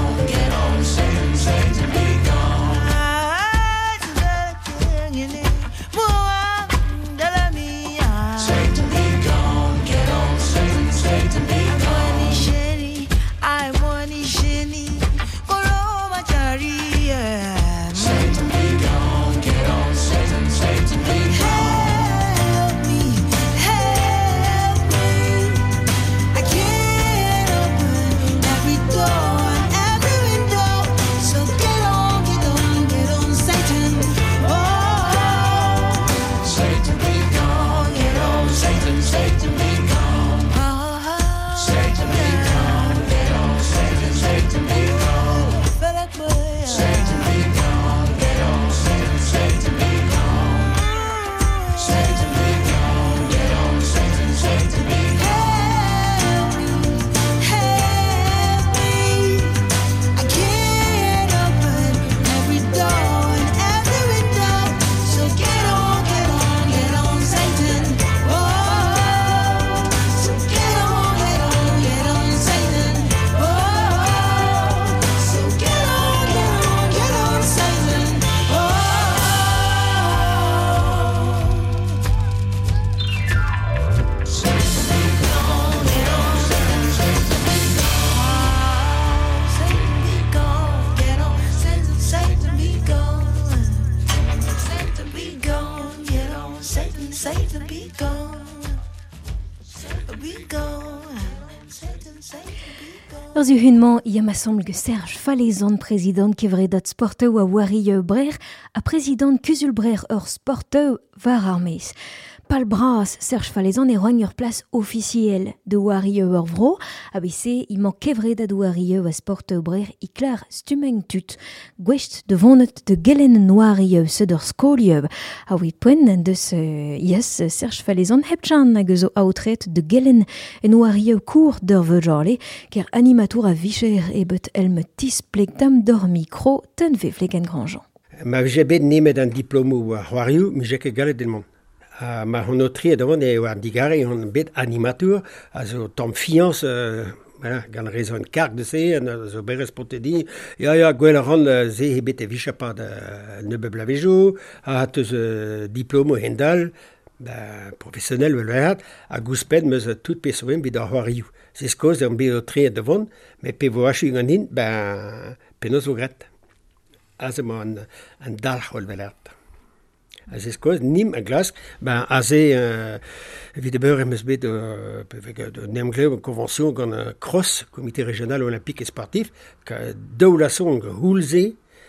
Ur zu hunman, ya ma semble que Serge Falezan, président kevredat sporteu a wari brer, a président kuzul brer ur sporteu var armez. Pal bras, Serge Falezan e roign ur place officiel de wari ur vro, a bese ima kevredat wari a sporteu brer i klar stumeng tut. Gwest de vonet de gelen noari sed ur skolieu, a oit poen deus yes Serge Falezan hepchan hag eus o aotret de gelen noari cour d'ur vejorle, ker animatour a vicher e bet elme tis plekdam d'or micro ten ve fleken granjan. Ma vije bet nemet an diplomo a c'hoarioù, mi jeke galet den mont. Ma hon o tri edavant e war digare hon bet animatour, a zo tamm fianz voilà, gant rezon karg de se, a zo berez potedi, ya gwell a ran ze e bet e vichapad neube blavejo, a hat eus diplomo hendal, professionnel vel a gousped meus tout pesoen bid ar c'hoarioù. Se skoz an bet o tri edavant, me pe vo achu gant din, penaos vo gret. A ze ma an dal c'hol vel a ze skoz, nim a glask, a ze evit beur emeus bet de nemglev an konvensyon gant CROSS, Comité Régional Olympique et Sportif, ka daou la son houlze,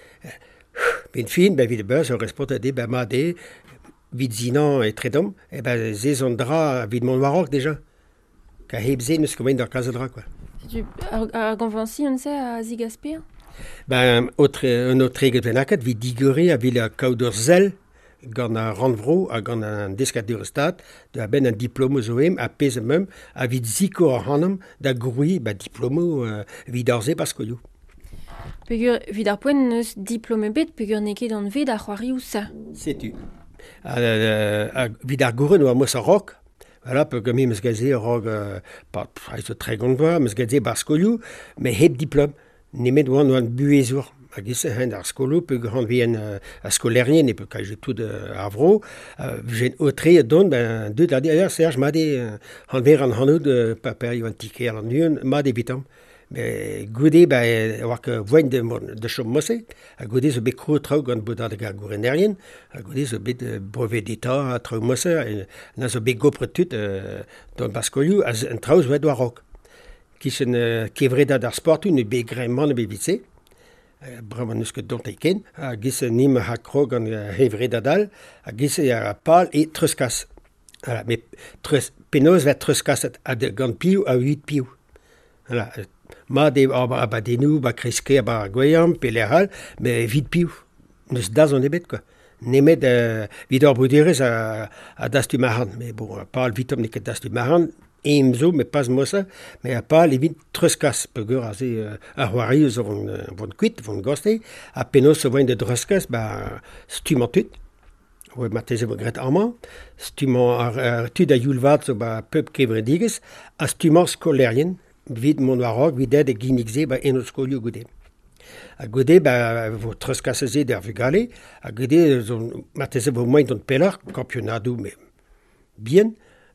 ben fin, evit beur, zo respont a de, ma de, vid zinan e tredom, ze zon dra vid Montmarok deja, ka heb ze neus komain d'ar kazadra, quoi. Ar konvensyon se a zigaspir? Un autre treget venaket, vid digore a vil kaout ur zel, gant a ranvro a gant an deskat ur stat, da ben an diplomo zoem a pez mem a vid ziko ar hanam da groui diplomo vid arze baskoioù. Pegur vid ar poen neus diplome bet pegur neket an vet ar c'hoarioù sa. Setu. Vid ar gouren oa mos a rok, voilà, pegur mi meus gaze a rok pa aizo tregont voa, meus gaze baskoioù, me heb diplom, nemet oan buezour. Hag ise hent ar skolo peug ran vien a skolerien e peug kaje tout ar vro. Jen o tre don, deud a di, Serge, ma de han ver an hanout paper yo an tike al an nuon, ma de bitam. Goude, war ke voen de chom mosse, a goude zo bet kro trao gant boudad gar gourenerien, a goude zo bet brevet d'Etat a trao mosse, na zo bet gopre tut don baskoioù, an trao zo vet war rok. Kischen kevredat ar sportu, ne bet gremman ne bet vitse, bremañ eus ket dont eiken, a gis nim ha krog an hevredadal, a gis a pal e treuskas. Voilà, me penaos vet treuskas gant piou a 8 piou. Voilà, ma de abadenou, kreske, gweyam, pelerhal, me 8 piou. Neus daz an ebet, quoi. Nemet vid ar boudirez a dastu maran, me bon, a pal vitom ne ket dastu maran, zo, me pas mossa, me a pal evit treuskas, pegur a ze a c'hoarioù zo von kuit, von goste, a penaos zo voen de treuskas, stumant tut, oe mateze vo gret arman, stumant tud a youlvat zo pep kevredigez, a stumant skolerien, vid Montmarok, vid ed e ginnikze, eno skolioù goude. A goude, vo treuskas ze der vugale, a goude zo mateze vo moen don pelar, kampionadou, me bien,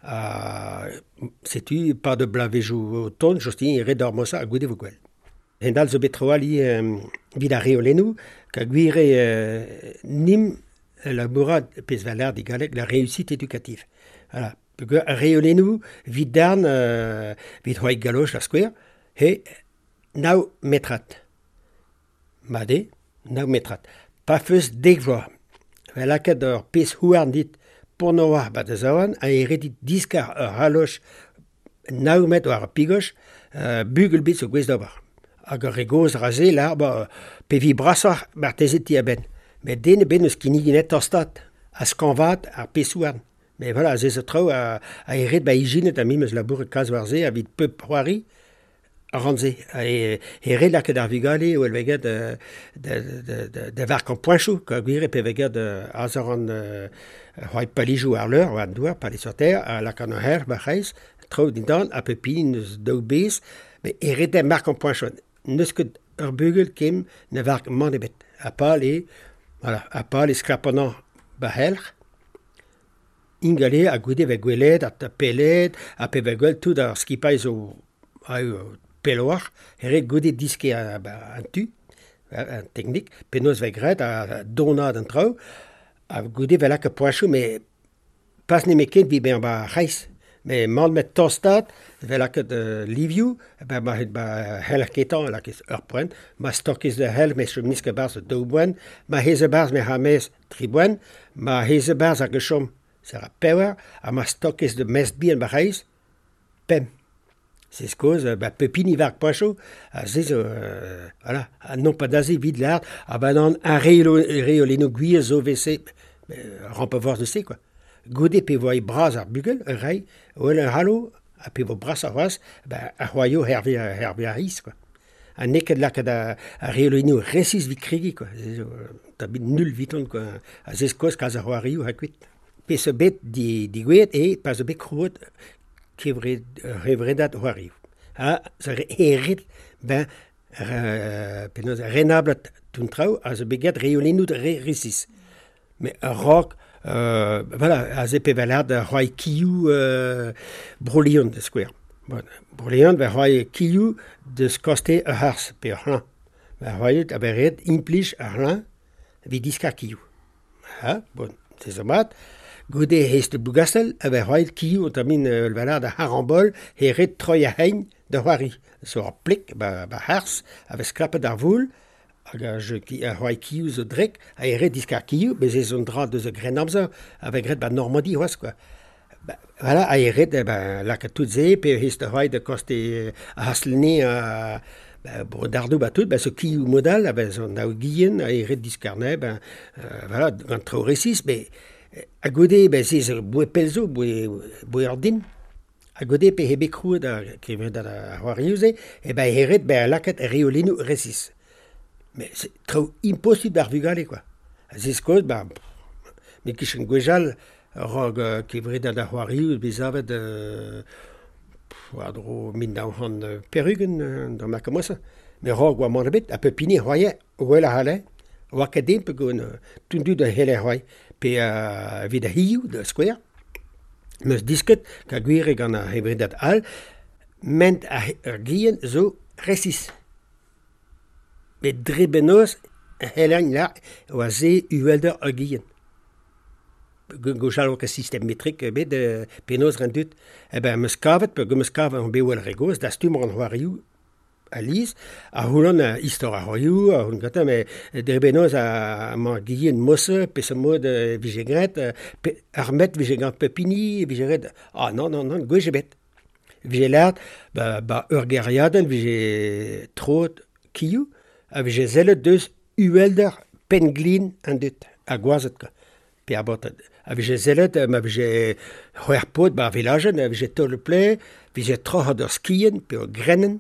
setu pas de blavejou ton, justin red ar mossa a goude vo gwell. Hendal zo bet troali vid a reolennou, ka gwire nim labourat pez valer di galek la réussite éducative. Voilà. Pegur a reolennou vid darn vid c'hoeg galoch la skouer, he nao metrat. Made, nao metrat. Pa feus dek vloa. Velaket ur pez houarn dit Pornoa bat zaouan a eredit diskar ur haloch naoumet war pigoch bugel bit zo gwez d'ober. Hag ur regoz raze la pevi brasar martezet ti a ben. Met den ben eus kiniginet torstat a skanvat ar pesouarn. Me voilà, ze zo trao a eret ijinet a mimeus labour kaz war ze a vid pep c'hoari a ranze. Eret laket ar vugale ou elveget de vark an poinchou, ka gwire pe veget azar an c'hoai palijou ar leur, oa douar, pali sur terre, a lak an her, bac'heiz, trao din dan, a pepin neus daou bez, me eret de mark an poinchou. Neus ket ur bugel kem ne vark man ebet. A pal e sklapanan bahelc'h, ingale a goude ve gwelet, a pelet, a pe ve gwell tout ar skipaiz o peloar, eret goude diske an tu, an teknik, penaos ve gret, a donad an trao, a goude velak a poinchou, me pas ne meket vi ben ba reiz. Mais man met tostat, vel akket liviu, ben ma het ba hel ketan, la kes urpwen, ma stokis de hel, mes chumniske bars de doubwen, ma heze bars me ha mes tribwen, ma heze bars a gechom, sera pewer, a ma stokis de mes bien ba reiz, pem. C'est ce cause, pepini vark pocho, a zez, voilà, non pas d'azi vid l'art, a non un réolino guir zo vc, rampe voir de c'est quoi. Gode pe voy bras ar bugel, un rei, ou un halo, a pe vo bras ar was, a royo hervi a ris quoi. A neked lakad a réolino resis vi krigi quoi. Ta bit nul viton quoi. A zez cause kaz a roario ha kuit. Pe se bet di gwet e pas se bet kruot revredat roario. A se herit ben renable tun trao a se beget réolino resis. Mais un rock voilà, a zepe velard roi kiu brolion de square. Bon, brolion va roi kiu de skoste a hars pe hlan. Va roi a beret implich a hlan vi diska kiu. Ha, bon, c'est ça mat. Gode hest bugastel a va roi kiu tamin velard a harambol heret troya hein de roari. So a plik ba hars avec scrape d'arvoul. Je a roi kiu zo drek a eret diska kiu mais c'est un drap de ze grenamza avec red ba Normandie was quoi. Voilà a eret la ka tout ze pe hist roi de coste a haslni a brodardo ba tout ce kiu modal avec son naugien a eret discarne voilà gant tro resis mais a gode c'est boué pelzo boué ordin a gode pe hebe krou da keven da roariuse et eret la kat riolino resis. Mais c'est trop impossible d'arvugale, quoi. C'est ce que, mais qui sont gwejal, rog, qui est vrai dans la roarie, bizarre de, adro, min d'enfant perrugen, dans ma commence. Mais rog, ou à mon bête, à peu pini, roye, ou la halle, ou à cadem, peu gon, tundu de hele roye, puis vida hiu, de square. Mais ce disque, qu'à guire, qu'on a hebredat al, ment à gien, zo, resis. Mais drebenos helang la oase uelder agien. Gojal ook système métrique de penos rendut. Meus kavet pe meus kavet on bewel regos da stumor en hoariu alis a hulon histoire hoariu a hun gata mais drebenos a magien mosse pe se mode vigegret armet vigegant pepini vigegret non gojebet. Vigelat urgeriaden vige trot kiu avec j'ai zelle deux uelder penglin en dut a gwazet ka pe a botat avec j'ai zelle ma j'ai hoerpot ba village avec j'ai tolple puis j'ai trop de skien pe grennen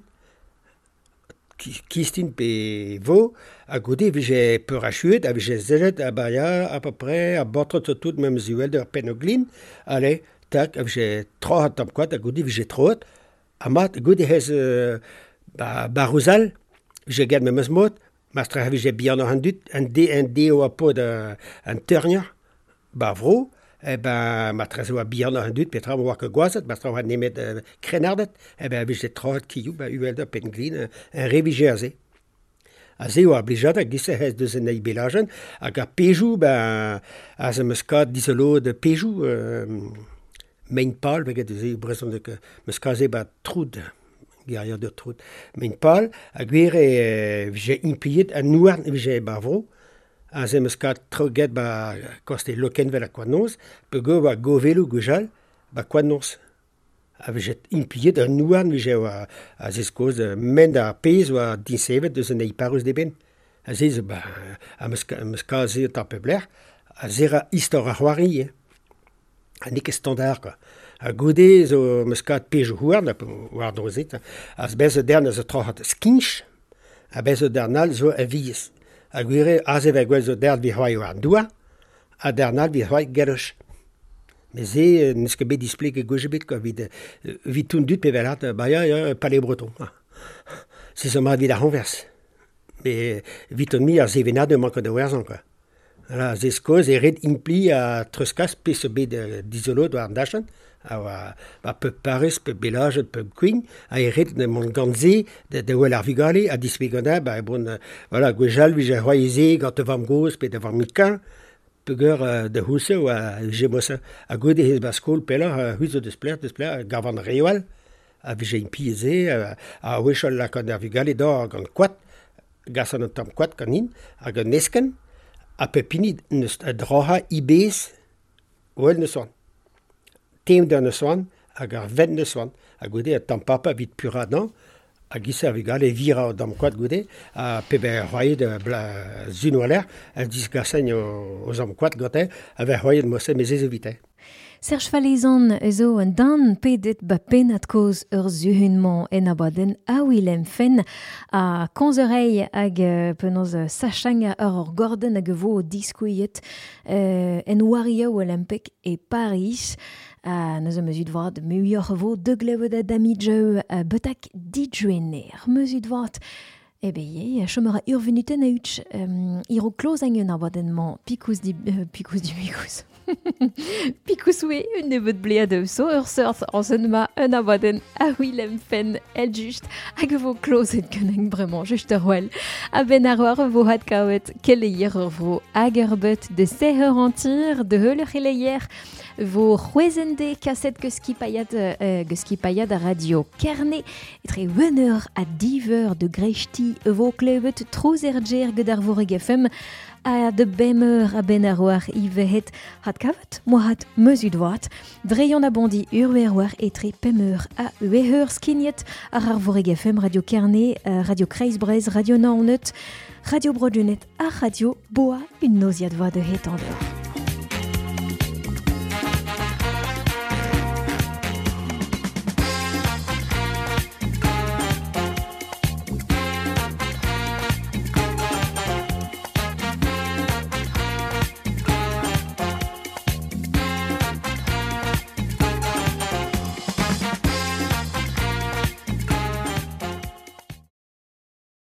kistin pe vo a gode avec j'ai parachute avec j'ai zelle a baya à peu près à botat tout même uelder penglin allez tac avec j'ai trop top quoi a gode avec j'ai trop a mat gode hez baruzal je garde mes mots, mastra j'ai bien entendu un dé au pot un ternia, bavro, mastra j'ai bien entendu, Petra moi que goazet, mastra va nemet crenardet, j'ai trop kiu, uelder penglin, un révigéazé. Azé ou obligé à glisser hez de zenei belagen, à pejou, à ce muscat d'isolo de pejou, main pal, avec des bresons de muscazé troud. Guerrier de trou. Mais une pal, à guerre, j'ai implié un noir, j'ai bavro, à ce muscat trop get, costé loken vers la quanos, peut go, govelo, gojal, quanos. Avec j'ai implié un noir, j'ai à ce cause, men à pays ou à dinsevet de ce n'est pas de ben. À ce, à muscat, c'est un peu blair, à zéra histoire à roirie, à nique standard, quoi. A gode zo muscat pejou houar, war drozit, as bez derne zo trohat skinch, a bez dernal zo a vies. A guire aze ve gwell zo derd vi hoi war doua, a dernal vi hoi geroch. Mais ze neske bet displeke gojebet, quoi, vid tun dut pe velat, ya, palais breton. C'est zo mat vid a renvers. Mais vid ton mi ar zevenad manque de werzan, quoi. Voilà, ze skoz e red impli a truskas pe se bet d'isolo do ar dachan, a peu paris, peu belage, peu queen, a eret de mon ganze, de wel ar vigale, a dispegona, bon, voilà, gwejal, vi j'ai royeze, gant vam goz, pe de vam mikan, Pegur de housse ou Gemossa. A gode his baskol pella, huzo de spler, gavan rewal, a vije in pieze, a wechol la kan ervigale da gant kwat, gasan an tam kwat kanin, a gant nesken, a pepini neus a droha ibez, ouel neus oan. Tem da neus oan, hag ar ven neus oan. A gode a tam papa vit puradan, a gise a vegale vira o dam kwad gode, a pebe roye de zun waler, a dis gasen o zam kwad gote, a ve roye de mosse mezeze vite. Serge Falezan zo an dan pedet ba penat koz ur zuhunman en abaden a Willem Fen a konzerei hag penaos sachang ur gorden hag vo diskouillet en wario Olympique e Paris. Neus a meuzut vat meuior vo de glevet a damidjeu betak didjuenner. Meuzut vat ye, chomeur a urvenuten a utch iro kloz an abadenman pikous di pikous. Pikous-we, un nevet blead so ur seurt an ma un abaden a Willem Fen el just hag vo klozet göneng bremañ just ur wel. A ben ar war vo hat kaoet keleier ur vo hag ur bet de seher an tir, de heul ur keleier vo c'hwezende kaset geskipaiad a radio Kerne etre weneur a diveur de grechti vo klevet trouz erger ged ar voreg FM a de bemeur a ben ar war i vehet hat kavet moat meuzut vat dreion a bondi ur war etre pemeur a ueheur skignet ar voreg FM radio Kerne, radio Kreisbrez, radio Naonet, radio Brodunet a radio Boa un noziad va de het an dehors.